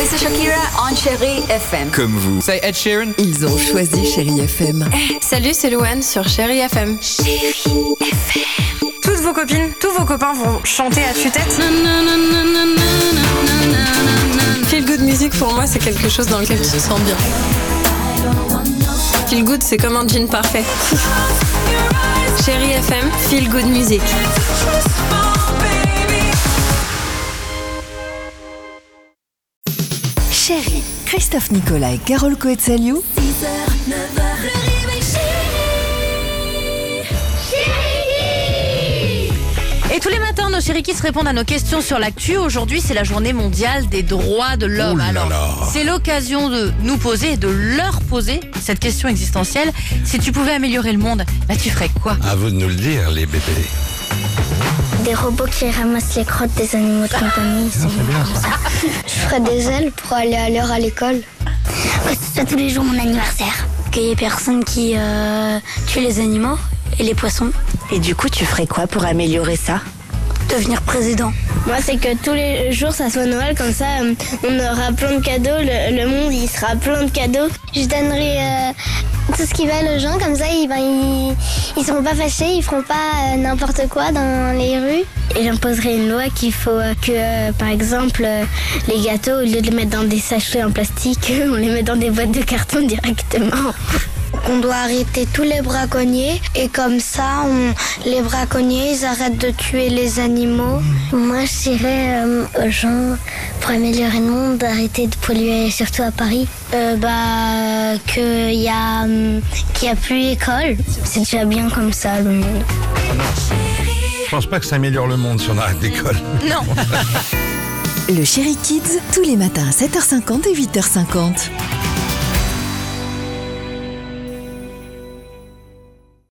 c'est Shakira on Chérie FM. Comme vous. C'est Ed Sheeran. Ils ont choisi Chérie FM. Salut, c'est Louane sur Chérie FM. Chérie FM. Toutes vos copines, tous vos copains vont chanter à tue-tête. Feel good music pour moi, c'est quelque chose dans lequel tu te sens bien. Feel good, c'est comme un jean parfait. Chérie FM, feel good music. Chérie, Christophe Nicolas et Carole Coetzaliou. 6h, 9h, le réveil chérie. Et tous les matins, nos chéris qui se répondent à nos questions sur l'actu. Aujourd'hui, c'est la journée mondiale des droits de l'homme. Alors, c'est l'occasion de nous poser et de leur poser cette question existentielle. Si tu pouvais améliorer le monde, tu ferais quoi? À vous de nous le dire, les bébés. Des robots qui ramassent les crottes des animaux de compagnie. C'est bien ça. Je ferais des ailes pour aller à l'heure à l'école. Que ce soit tous les jours mon anniversaire. Qu'il y ait personne qui tue les animaux et les poissons. Et du coup, tu ferais quoi pour améliorer ça? Devenir président. Moi, c'est que tous les jours, ça soit Noël, comme ça, on aura plein de cadeaux, le monde, il sera plein de cadeaux. Je donnerai tout ce qui va aux gens, comme ça, ils seront pas fâchés, ils feront pas n'importe quoi dans les rues. Et j'imposerai une loi qu'il faut que, par exemple, les gâteaux, au lieu de les mettre dans des sachets en plastique, on les met dans des boîtes de carton directement. On doit arrêter tous les braconniers et comme ça, les braconniers, ils arrêtent de tuer les animaux. Moi, je dirais aux gens, pour améliorer le monde, d'arrêter de polluer, surtout à Paris. Qu'il y a plus d'école. C'est déjà bien comme ça, le monde. Je pense pas que ça améliore le monde si on arrête l'école. Non. Le Chérie Kids, tous les matins à 7h50 et 8h50.